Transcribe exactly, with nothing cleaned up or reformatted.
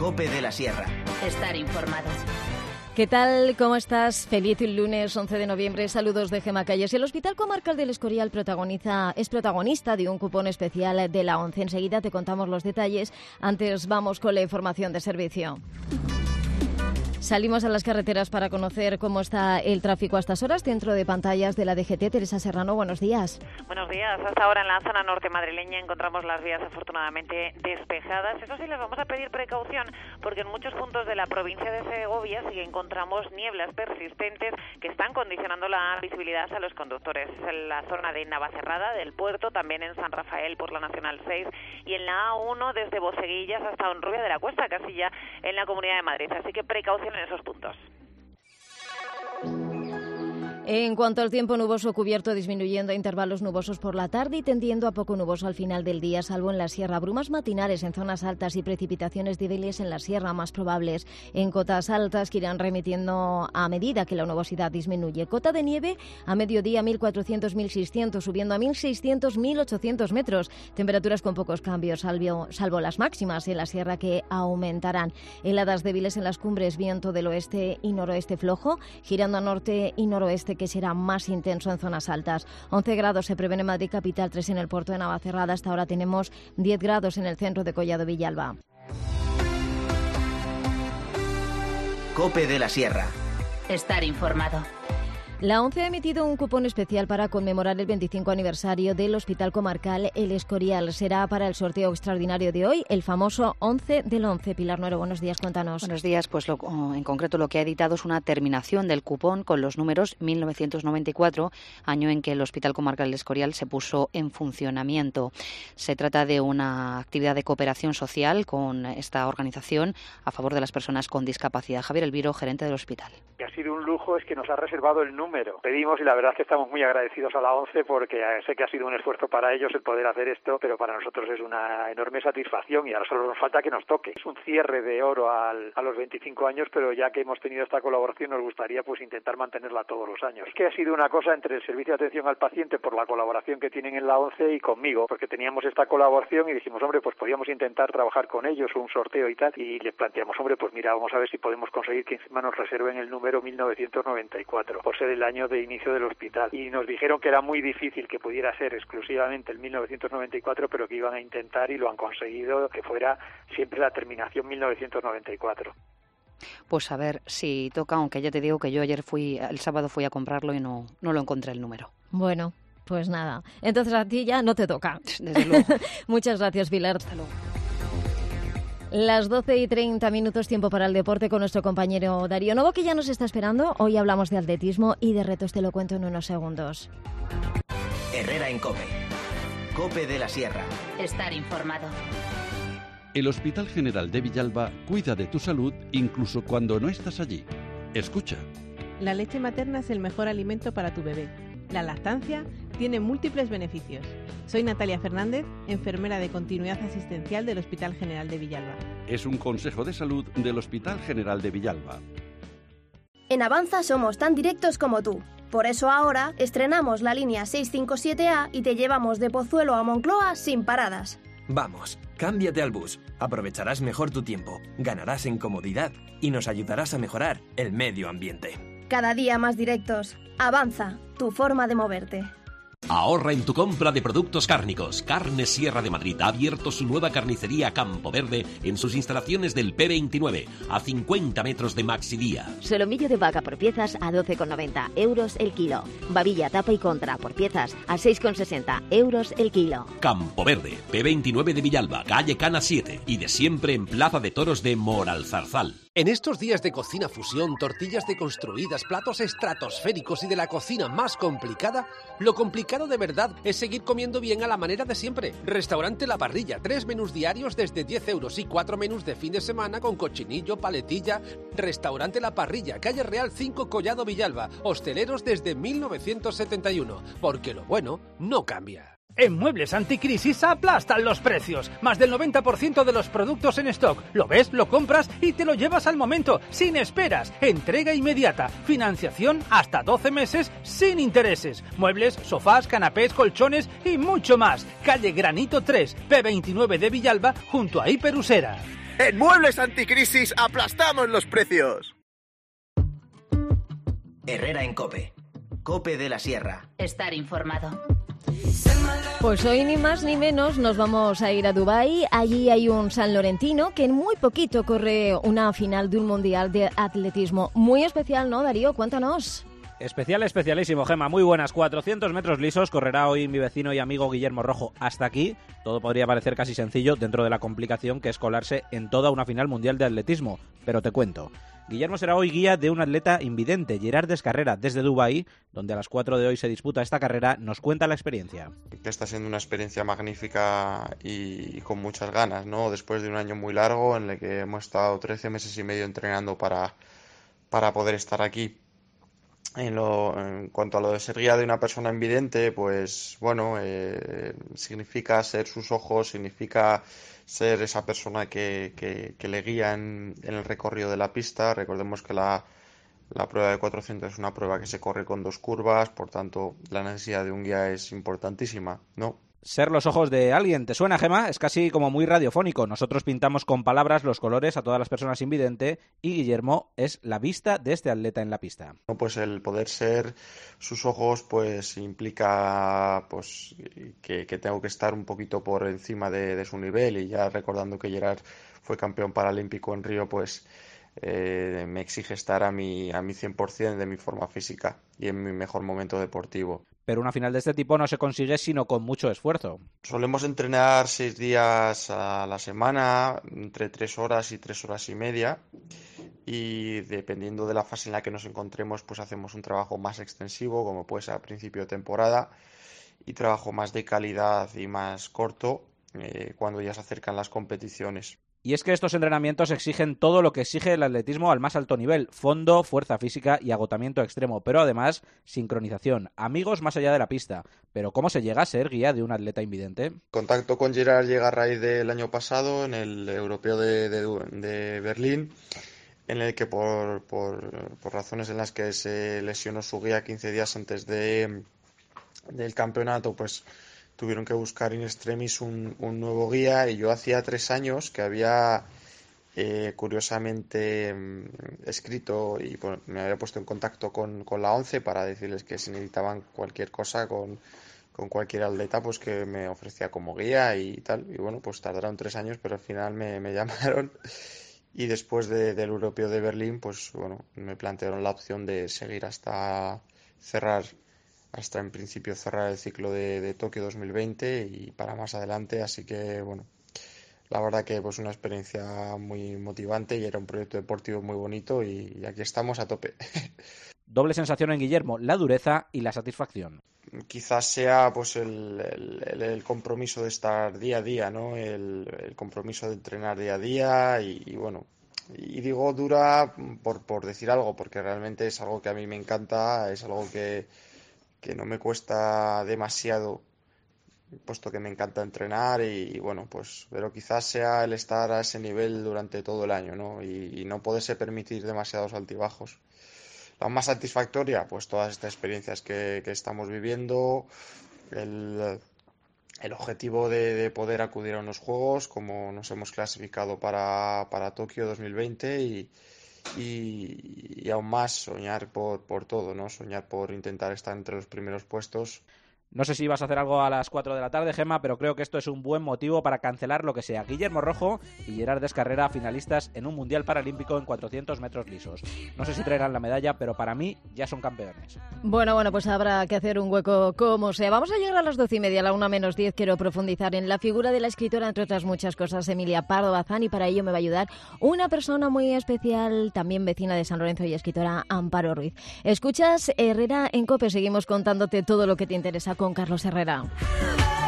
COPE de la Sierra. Estar informado. ¿Qué tal? ¿Cómo estás? Feliz lunes once de noviembre. Saludos de Gemma Calles. El Hospital Comarcal del Escorial protagoniza, es protagonista de un cupón especial de la ONCE. Enseguida te contamos los detalles. Antes vamos con la información de servicio. Salimos a las carreteras para conocer cómo está el tráfico a estas horas. Dentro de pantallas de la D G T, Teresa Serrano, buenos días. Buenos días. Hasta ahora en la zona norte madrileña encontramos las vías afortunadamente despejadas. Eso sí, les vamos a pedir precaución porque en muchos puntos de la provincia de Segovia sí encontramos nieblas persistentes que están condicionando la visibilidad a los conductores. En la zona de Navacerrada, del puerto, también en San Rafael por la Nacional seis y en la A uno desde Boceguillas hasta Honrubia de la Cuesta, casi ya en la Comunidad de Madrid. Así que precaución en esos puntos. En cuanto al tiempo, nuboso cubierto disminuyendo a intervalos nubosos por la tarde y tendiendo a poco nuboso al final del día, salvo en la sierra. Brumas matinales en zonas altas y precipitaciones débiles en la sierra más probables. En cotas altas que irán remitiendo a medida que la nubosidad disminuye. Cota de nieve a mediodía mil cuatrocientos a mil seiscientos, subiendo a mil seiscientos a mil ochocientos metros. Temperaturas con pocos cambios, salvo, salvo las máximas en la sierra que aumentarán. Heladas débiles en las cumbres, viento del oeste y noroeste flojo, girando a norte y noroeste, que será más intenso en zonas altas. once grados se prevén en Madrid capital, tres en el puerto de Navacerrada. Hasta ahora tenemos diez grados en el centro de Collado Villalba. COPE de la Sierra. Estar informado. La ONCE ha emitido un cupón especial para conmemorar el veinticinco aniversario del Hospital Comarcal El Escorial. Será para el sorteo extraordinario de hoy, el famoso once del once. Pilar Nuero, buenos días, cuéntanos. Buenos días, pues lo, en concreto lo que ha editado es una terminación del cupón con los números mil novecientos noventa y cuatro, año en que el Hospital Comarcal El Escorial se puso en funcionamiento. Se trata de una actividad de cooperación social con esta organización a favor de las personas con discapacidad. Javier Elviro, gerente del hospital. Que ha sido un lujo es que nos ha reservado el número. Pedimos y la verdad es que estamos muy agradecidos a la ONCE porque sé que ha sido un esfuerzo para ellos el poder hacer esto, pero para nosotros es una enorme satisfacción y ahora solo nos falta que nos toque. Es un cierre de oro al, a los veinticinco años, pero ya que hemos tenido esta colaboración nos gustaría pues intentar mantenerla todos los años. Es que ha sido una cosa entre el servicio de atención al paciente por la colaboración que tienen en la ONCE y conmigo, porque teníamos esta colaboración y dijimos, hombre, pues podíamos intentar trabajar con ellos, un sorteo y tal, y les planteamos, hombre, pues mira, vamos a ver si podemos conseguir que encima nos reserven el número mil novecientos noventa y cuatro, por ser el año de inicio del hospital, y nos dijeron que era muy difícil que pudiera ser exclusivamente el mil novecientos noventa y cuatro, pero que iban a intentar y lo han conseguido, que fuera siempre la terminación mil novecientos noventa y cuatro. Pues a ver si toca, aunque ya te digo que yo ayer fui, el sábado fui a comprarlo y no, no lo encontré el número. Bueno, pues nada, entonces a ti ya no te toca. Desde luego. Muchas gracias, Pilar. Hasta luego. Las doce y treinta minutos, tiempo para el deporte con nuestro compañero Darío Novo, que ya nos está esperando. Hoy hablamos de atletismo y de retos, te lo cuento en unos segundos. Herrera en COPE. COPE de la Sierra. Estar informado. El Hospital General de Villalba cuida de tu salud incluso cuando no estás allí. Escucha. La leche materna es el mejor alimento para tu bebé. La lactancia tiene múltiples beneficios. Soy Natalia Fernández, enfermera de continuidad asistencial del Hospital General de Villalba. Es un consejo de salud del Hospital General de Villalba. En Avanza somos tan directos como tú. Por eso ahora estrenamos la línea seiscientos cincuenta y siete A y te llevamos de Pozuelo a Moncloa sin paradas. Vamos, cámbiate al bus. Aprovecharás mejor tu tiempo, ganarás en comodidad y nos ayudarás a mejorar el medio ambiente. Cada día más directos. Avanza, tu forma de moverte. Ahorra en tu compra de productos cárnicos. Carnes Sierra de Madrid ha abierto su nueva carnicería Campo Verde en sus instalaciones del P veintinueve, a cincuenta metros de Maxidía. Solomillo de vaca por piezas a doce con noventa euros el kilo. Babilla, tapa y contra por piezas a seis con sesenta euros el kilo. Campo Verde, P veintinueve de Villalba, calle Cana siete y de siempre en Plaza de Toros de Moralzarzal. En estos días de cocina fusión, tortillas deconstruidas, platos estratosféricos y de la cocina más complicada, lo complicado de verdad es seguir comiendo bien a la manera de siempre. Restaurante La Parrilla, tres menús diarios desde diez euros y cuatro menús de fin de semana con cochinillo, paletilla. Restaurante La Parrilla, calle Real cinco, Collado Villalba. Hosteleros desde mil novecientos setenta y uno, porque lo bueno no cambia. En Muebles Anticrisis aplastan los precios. Más del noventa por ciento de los productos en stock. Lo ves, lo compras y te lo llevas al momento, sin esperas. Entrega inmediata. Financiación hasta doce meses sin intereses. Muebles, sofás, canapés, colchones y mucho más. Calle Granito tres, P veintinueve de Villalba, junto a Hiperusera. En Muebles Anticrisis aplastamos los precios. Herrera en COPE. COPE de la Sierra. Estar informado. Pues hoy ni más ni menos nos vamos a ir a Dubái. Allí hay un sanlorentino que en muy poquito corre una final de un mundial de atletismo. Muy especial, ¿no, Darío? Cuéntanos. Especial, especialísimo, Gema. Muy buenas. cuatrocientos metros lisos correrá hoy mi vecino y amigo Guillermo Rojo. Hasta aquí todo podría parecer casi sencillo dentro de la complicación que es colarse en toda una final mundial de atletismo. Pero te cuento. Guillermo será hoy guía de un atleta invidente, Gerard Descarrera, desde Dubái, donde a las cuatro de hoy se disputa esta carrera. Nos cuenta la experiencia. Que está siendo una experiencia magnífica y con muchas ganas, ¿no? Después de un año muy largo en el que hemos estado trece meses y medio entrenando para, para poder estar aquí. En, lo, en cuanto a lo de ser guía de una persona invidente, pues bueno, eh, significa ser sus ojos, significa ser esa persona que, que, que le guía en, en el recorrido de la pista. Recordemos que la, la prueba de cuatrocientos es una prueba que se corre con dos curvas, por tanto la necesidad de un guía es importantísima, ¿no? Ser los ojos de alguien. ¿Te suena, Gema? Es casi como muy radiofónico. Nosotros pintamos con palabras los colores a todas las personas invidentes y Guillermo es la vista de este atleta en la pista. Pues el poder ser sus ojos pues implica pues que, que tengo que estar un poquito por encima de, de su nivel, y ya recordando que Gerard fue campeón paralímpico en Río, pues eh, me exige estar a mi, a mi cien por ciento de mi forma física y en mi mejor momento deportivo. Pero una final de este tipo no se consigue sino con mucho esfuerzo. Solemos entrenar seis días a la semana, entre tres horas y tres horas y media, y dependiendo de la fase en la que nos encontremos, pues hacemos un trabajo más extensivo, como puede ser a principio de temporada, y trabajo más de calidad y más corto eh, cuando ya se acercan las competiciones. Y es que estos entrenamientos exigen todo lo que exige el atletismo al más alto nivel: fondo, fuerza física y agotamiento extremo, pero además sincronización, amigos más allá de la pista. Pero ¿cómo se llega a ser guía de un atleta invidente? Contacto con Gerard llega a raíz del año pasado en el Europeo de, de, de Berlín, en el que por, por, por razones en las que se lesionó su guía quince días antes de, del campeonato, pues tuvieron que buscar in extremis un, un nuevo guía, y yo hacía tres años que había eh, curiosamente escrito y bueno, me había puesto en contacto con, con la ONCE para decirles que si necesitaban cualquier cosa con, con cualquier atleta, pues que me ofrecía como guía y tal. Y bueno, pues tardaron tres años, pero al final me, me llamaron, y después de, del Europeo de Berlín, pues bueno, me plantearon la opción de seguir hasta cerrar hasta en principio cerrar el ciclo de, de Tokio dos mil veinte y para más adelante, así que bueno, la verdad que pues una experiencia muy motivante y era un proyecto deportivo muy bonito, y, y aquí estamos a tope. Doble sensación en Guillermo, la dureza y la satisfacción. Quizás sea pues el, el, el compromiso de estar día a día, ¿no? El, el compromiso de entrenar día a día y, y bueno, y digo dura por, por decir algo, porque realmente es algo que a mí me encanta, es algo que que no me cuesta demasiado, puesto que me encanta entrenar y, y bueno, pues, pero quizás sea el estar a ese nivel durante todo el año, ¿no? Y, y no poderse permitir demasiados altibajos. La más satisfactoria, pues todas estas experiencias que, que estamos viviendo, el, el objetivo de, de poder acudir a unos juegos, como nos hemos clasificado para, para Tokio dos mil veinte, y Y, y aún más soñar por, por todo, ¿no? Soñar por intentar estar entre los primeros puestos. No sé si vas a hacer algo a las cuatro de la tarde, Gema, pero creo que esto es un buen motivo para cancelar lo que sea. Guillermo Rojo y Gerard Descarrera, finalistas en un Mundial Paralímpico en cuatrocientos metros lisos. No sé si traerán la medalla, pero para mí ya son campeones. Bueno, bueno, pues habrá que hacer un hueco como sea. Vamos a llegar a las doce y media, a la una menos diez. Quiero profundizar en la figura de la escritora, entre otras muchas cosas, Emilia Pardo Bazán, y para ello me va a ayudar una persona muy especial, también vecina de San Lorenzo y escritora, Amparo Ruiz. Escuchas Herrera en COPE, seguimos contándote todo lo que te interesa con Carlos Herrera.